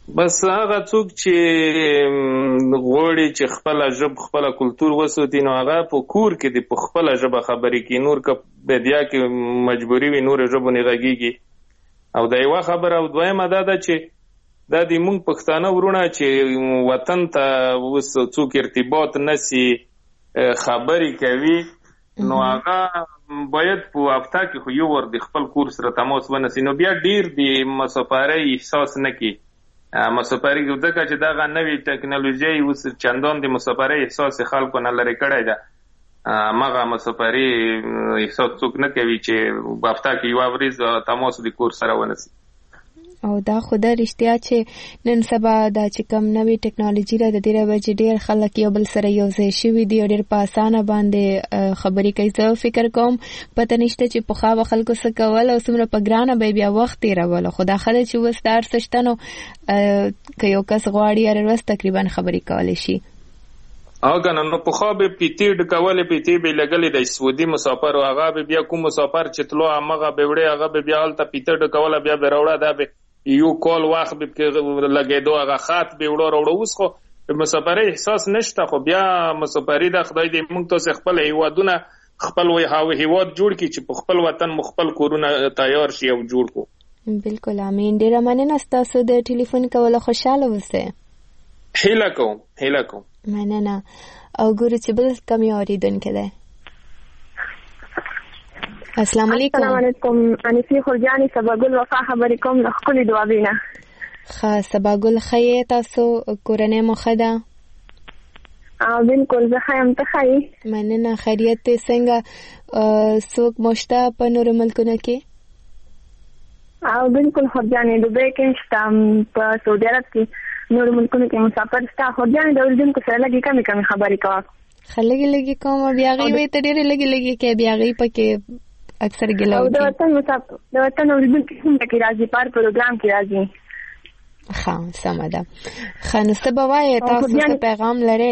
بس هغه څوک چې غواړي چې خپل ژبه خپل کلتور وساتي نو هغه په کور کې د خپل ژبه خبرې کوي، نور که بدیا کې مجبوری وي نور ژبه نه غږیږي. او دا یو خبره. او دویمه دا ده چې دا د موږ پښتانه ورونه چې وطن ته اوس څوک ارتباط نسی خبرې کوي نو هغه باید په هفته کې خو یو ور د خپل کور سره تماس ونیسي، نو بیا ډیر د مسافرۍ احساس نه کوي. مسافرۍ ځکه چې دغه نوې ټکنالوژي اوس چندان د مسافرۍ احساس خلکو نه لري کړی ده، مغه مسافرۍ احساس څوک نه کوي چې په هفته کې یو ورځ تماس د کور سره ونیسي. او دا خدا رښتیا چې نن سبا دا چې کم نوې ټکنالوژي را د دې راوجه ډیر خلک یو بل سره یو ځای شوي دي او ډیر په اسانه باندې خبرې کوي. زه فکر کوم پته نشته چې پخوا به خلکو څه کول او څومره په ګرانه به بیا وخت تېرول، خو دا ښه ده چې اوس دا هر څه شته نو که یو کس غواړي هره ورځ تقریبا خبرې کولی شي. که نه نو پخوا به پیتې ډکولې، پیتې به لګلې د سعودي مسافر او هغه به بیا کوم مسافر چې تلو هغه به وړي هغه به بیا هلته پیتې ډکوله بیا به راوړه، دا به یو کال وخت به لګېدو هغه خط به وړو. اوس خو مسافرۍ احساس نشته، خو بیا مسافرۍ د خدای دې موږ تاسو خپل هیوادونه خپل هیواد جوړ کړي چې په خپل وطن خپل کورونه تیار شي او جوړ کو. بالکل امین. ډیره مننه ستاسو د ټلیفون کولو، خوشاله اوسئ. هیله کوم مننه. او ګورو چې بل کم یې اورېدونکی دی. السلام علیکم. السلام علیکم. انیسی خورجانی سباګل وفا خبرې کوم له ښکلې دوابینه. ښه سباګل ښه یې؟ تاسو کورنۍ مو ښه ده؟ بالکل زه ښه یم، ته ښه یې؟ مننه. خیریت دی؟ څنګه څوک مو شته په نورو ملکونو کې؟ بالکل خورجانې دوبۍ کې شته، په سعودي عرب کې نورو ملکونو کې مسافر شته. خورجانې د اورېدونکو سره لږې کمې خبرې کوه. ښه لږې کوم. بیا هغې وایي ته ډېرې لږې کوې، بیا هغې پکې اکثر ګیله وکړي. د وطن اورېدونکي هم پکې راځي، په هر پروګرام کې راځي. ښه سمه ده. ښه نو څه به وایې؟ تاسو څه پیغام لرئ؟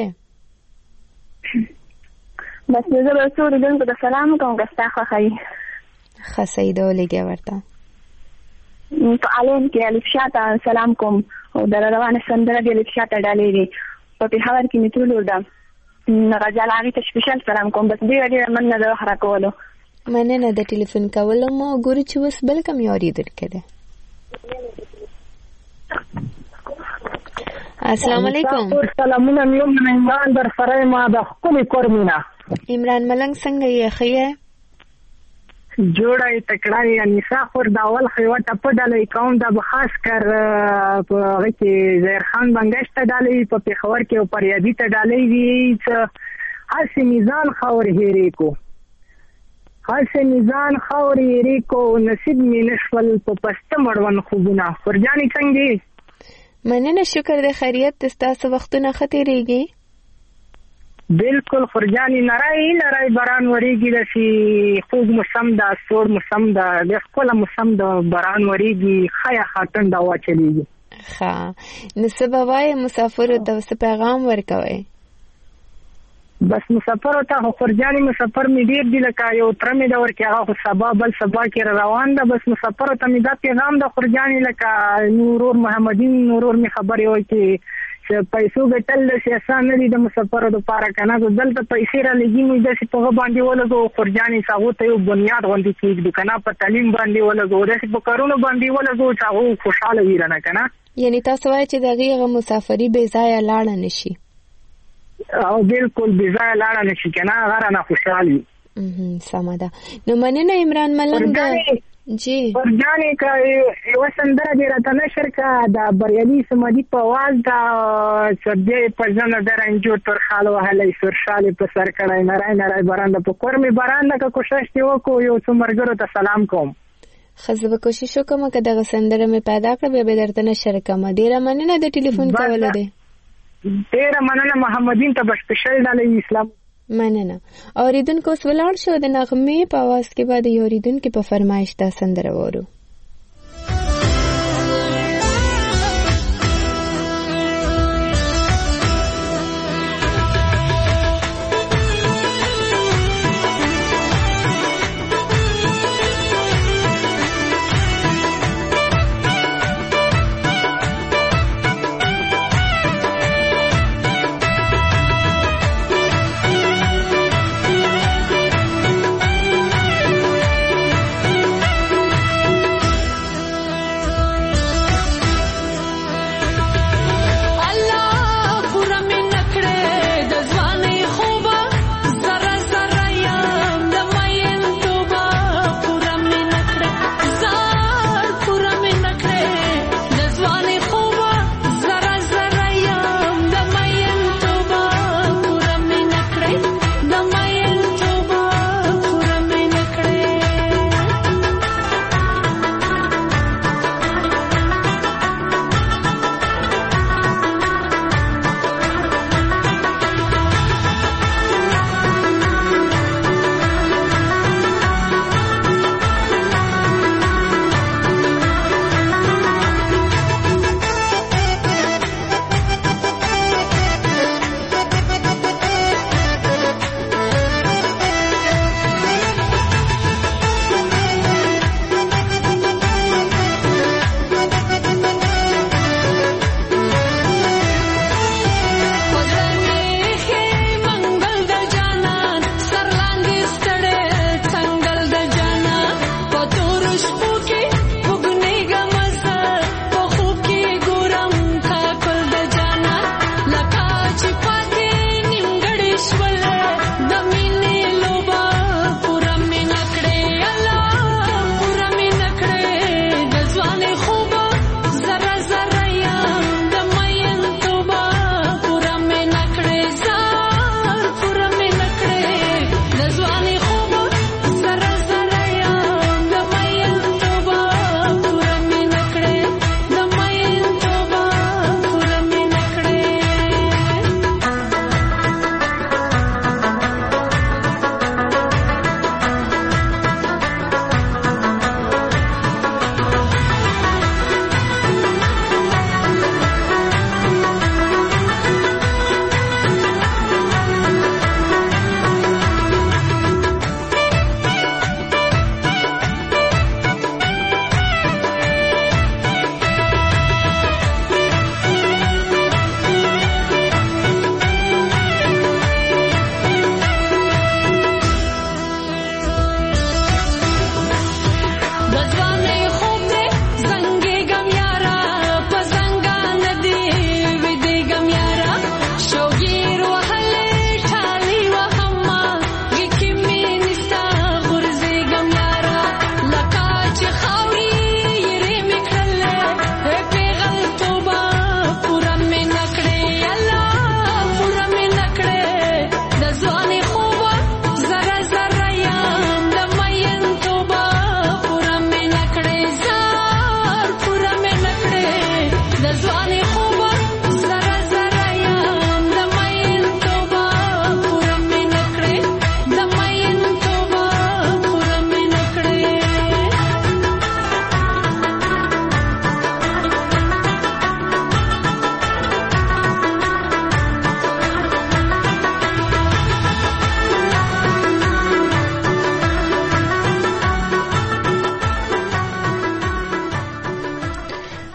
بس نو زه به څو اورېدونکو ته سلام کوم که ستا خوښه وي. ښه صحیح ده، ولېږئ ورته. په عالم کې الف شا ته سلام کوم او د روانه سندره د الف شا ته ډالۍ دي. په پېښور کې مې تللو ده، غزل هغې ته سپیشل سلام کوم. بس ډېره مننه د وخت راکولو. مننه د ټلیفون کولو مو. ګورو چې اوس بل کوم یې اورېدونکی دی. السلام علیکم. سلامونه میم عمران در سره ما د ښکلې کور مینه. عمران ملنګ څنګه یې؟ ښه یې؟ جوړه یې تکړه یې. انیسا خور د اول خیوه ټپه ډالۍ کوم، دا به خاص کر په هغې کې ظاهر خان بنګش ته ډالۍ، په پېښور کې او پریادي ته ډالۍ وي. هسې میزان خاور هېرې کو، هسې میزان خاور هېرې کو، نصیب مې نشول په پسته مړوند خوبونه. خورجانې څنګه یې؟ مننه، شکر دی. خیریت دی؟ ستاسو وختونه ښه تېرېږي؟ بالکل خورجانې. نری باران ورېږي، داسې خوږ موسم ده، سوړ موسم ده، ډېر ښکلی موسم ده، باران ورېږي، ښه یخه ټنډه هوا چلېږي. ښه نو څه به وایې مسافرو ته؟ څه پیغام ورکوئ؟ بس مسافرو ته خو خورجانې مسافر مې ډېر دي، لکه یو تره مې ده ورکې هغه خو سبا بل سبا کې روان ده. بس مسافرو ته مې دا پیغام ده خورجانې، لکه نورور محمدین نورور مې خبرې وکړي چې پیسو ګټل داسې اسان نه دي د مسافرو دپاره که نه. دلته پیسې رالېږي نو داسې په هغه باندې ولګوو خورجانې، هغو ته یو بنیاد غوندې کېږدو که نه، په تعلیم باندې ولګوو، داسې په کارونو باندې ولګوو چې هغو خوشحاله وي رانه که نه. یعنې تاسو وایئ چې د هغې هغه مسافري بې ځایه لاړه نه شي؟ او بالکل بې ځایه لاړه نه شي که نه، هغه رانه خوشحال وي. سمه ده. نو مننه عمران ملنګ. جی خورجانې که یوه سندره دې راته نشر که د بریالي سمدي په آواز ده چې بیا یې په ژنه د رنجو تر خال وهلی سور شال یې په سر کړی نری باران ده، په کور مې باران ده. که کوشش دې وکړو یو څو ملګرو ته سلام کوم. ښه زه به کوشش وکړم که دغه سندره مې پیدا کړه بیا به درته نشر کړم. ډېره مننه د ټلیفون کولو دی. ډېره مننه. محمدین ته به سپیشل ډالۍ اسلام. مننه. اوریدونکو اوس ولاړ شو د نغمې په اواز کې به د یو اوریدونکي په فرمایش دا سندره وورو.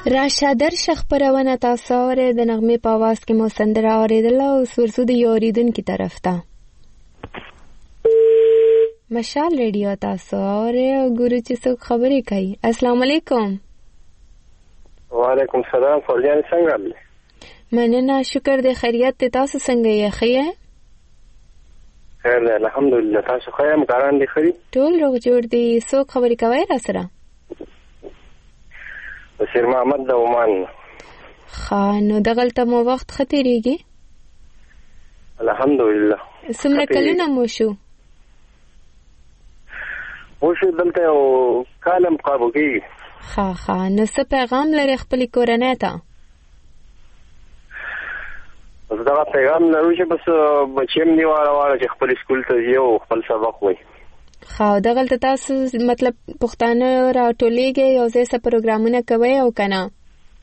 راشه درشه خپرونه تاسو اورئ د نغمې په اواز کې مو سندره اورېدله. اوس ورځو د یو اورېدونکي طرف ته. مشال ریډیو تاسو اورئ او ګورو چې څوک خبرې کوي. السلام علیکم. وعلیکم السلام. فوزیان څنګه دی؟ مننه، شکر دی. خیریت دی؟ تاسو څنګه یې؟ ښه یې؟ خیر دی الحمدلله. تاسو ښه یم؟ کاران دي ښه دي؟ ټول روغ جوړ دي. څوک خبرې کوئ را سره؟ بشیر محمد د عمان. ښه، نو دغلته مو وخت ښه تېرېږي؟ الحمدلله. څومره کلونه مو شو؟ وشو دلته یو کال مقابو کېږي. ښه ښه، نو څه پیغام لري خپلې کورنۍ ته؟ بس دغه پیغام لرو چې بس بچیم دي واړه چې خپل سکول ته ځي او خپل سبق وایي. ښه، دغلته تاسو مطلب پښتانه راټولېږئ، یو ځای څه پروګرامونه کوئ او که نه؟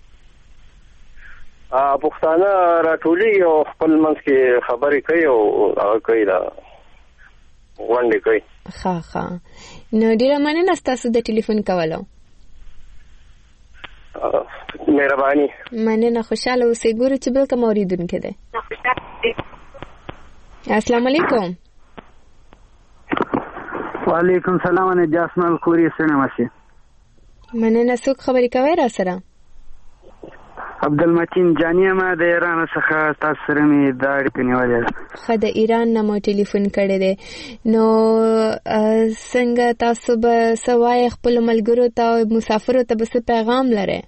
پښتانه راټولېږي او خپل منځ کې خبرې کوي او هغه کوي دا غونډې کوي. ښه ښه، نو ډېره مننه ستاسو د ټلیفون کولو. مهرباني. مننه، خوشحاله اوسئ. ګورو چې بل کوم اورېدونکی دی. السلام علیکم. وعلیکم السلام. انا جاسمال کوری سنمسی. مننه، څوک خبرې کوي را سره؟ عبدالمتین جانی ما د ایران څخه. تاسو سره مې دا اړیکه نیولې ده. ښه، د ایران نه مو ټلیفون کړی دی. نو څنګه تاسو به څه وایئ خپلو ملګرو ته او مسافرو ته به څه پیغام لرئ؟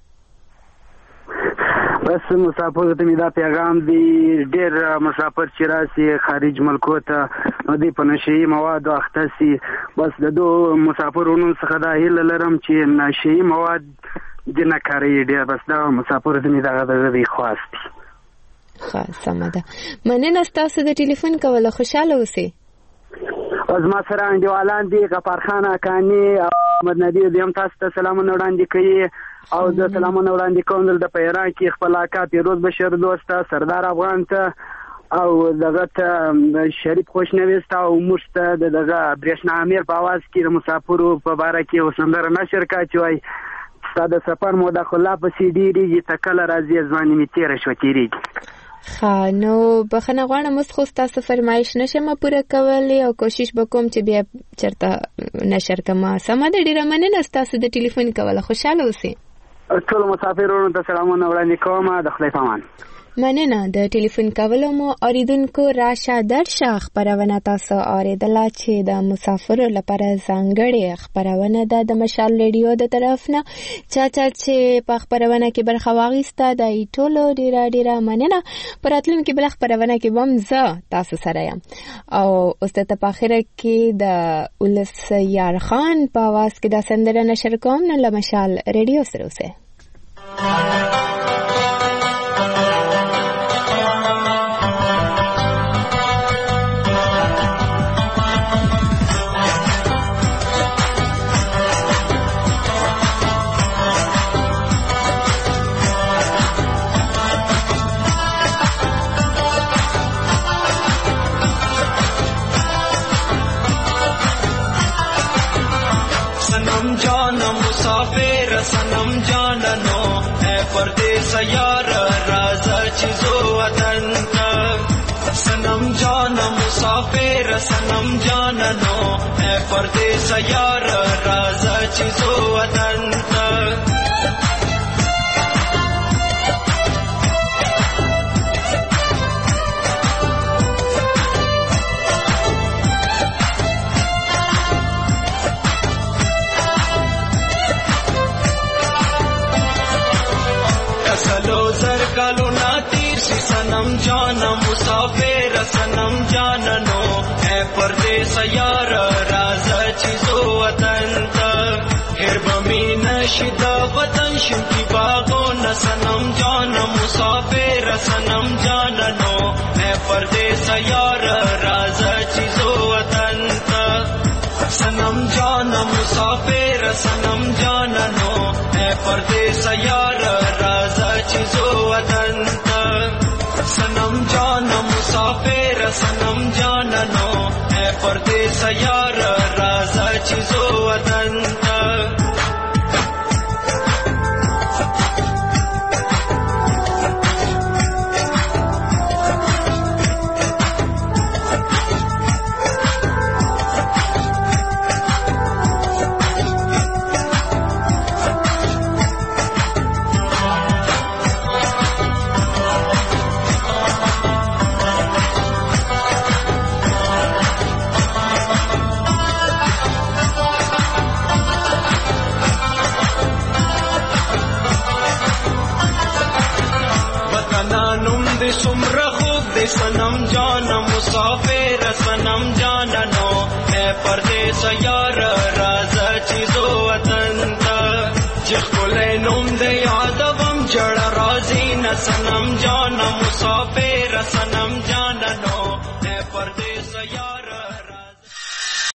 بس مسافرو ته مې دا پیغام دی، ډېر مسافر چې راسي خارج ملکو ته نو دوی په نشهیي موادو اخته سي. بس د دو مسافرونو څخه دا هیله لرم چې نشهیي مواد دې نه کاروي ډېر. بس دا مسافرو ته مې دغه دی خواست دی. ښه، سمه ده. مننه ستاسو د ټلیفون کوله. خوشحاله اوسئ. زما سره انډیوالان دي غفار خان اکاني او محمد نبی دې هم تاسو ته سلامونه وړاندې کوي او د سلامونه وړاندې کوم د پیران کې خپل اکا پیروز بشیر دوسته سردار افغان ته او دغه ته شریف خوشنويست او موږ ته دغه برېښنا امیر په आवाज کې د مسافرو په باره کې وسندره نشر کا چوي ستاسو سفر مو د خلا په سي ډي ریږي تکل راځي ځواني می تیر شو تیریږي. ښه، نو بخښنه غواړم اوس خو ستاسو فرمایش نشم پوره کولی او کوشش به کوم چې بیا چېرته نشر کړم. سمه ده، ډېره مننه ستاسو د ټلیفون کوله. خوشحاله اوسئ. ټولو مسافرونو ته سلامونه وړاندې کوم. د خدای په امان. مننه. د ټلیفون کولو مو اوریدونکو راشه درشه خبرونه تاسو اوریدله چې د مسافرو لپاره ځانګړې خبرونه ده د مشال ریډیو د طرف نه. چا چې په خبرونه کې برخه واخیسته د ټولو ډیره مننه. په راتلونکي بل خبرونه کې به هم زه تاسو سره یم او اوس ته په اخره کې د ولس یار خان په आवाज کې د سندره نشر کوم. نو له مشال ریډیو سره اوسئ. सनम जाननो है परदेस यार राजा चीजो वतन सनम जान मुसाफिर सनम जाननो है परदेस यार राजा चीजो वतन सनम जान मुसाफिर सनम जाननो है परदेस यार राजा चीजो वतन हिरबमी नशिदा वतन शिमकी बागो न सनम जान मुसाफिर सनम जाननो है परदेस यार राजा चीजो वतन सनम जान मुसाफिर सनम जाननो है परदेस यार राजा चीजो वतन सनम जान मुसाफिर सनम जाननो है परदेस यार राजा चीजो वतन सनम जान मुसाफिर सनम जाननो है परदेस यार राज चीजो वतन ता जिखले नुम दे यादवम जड़ राजी न सनम जान मुसाफिर सनम जाननो है परदेस यार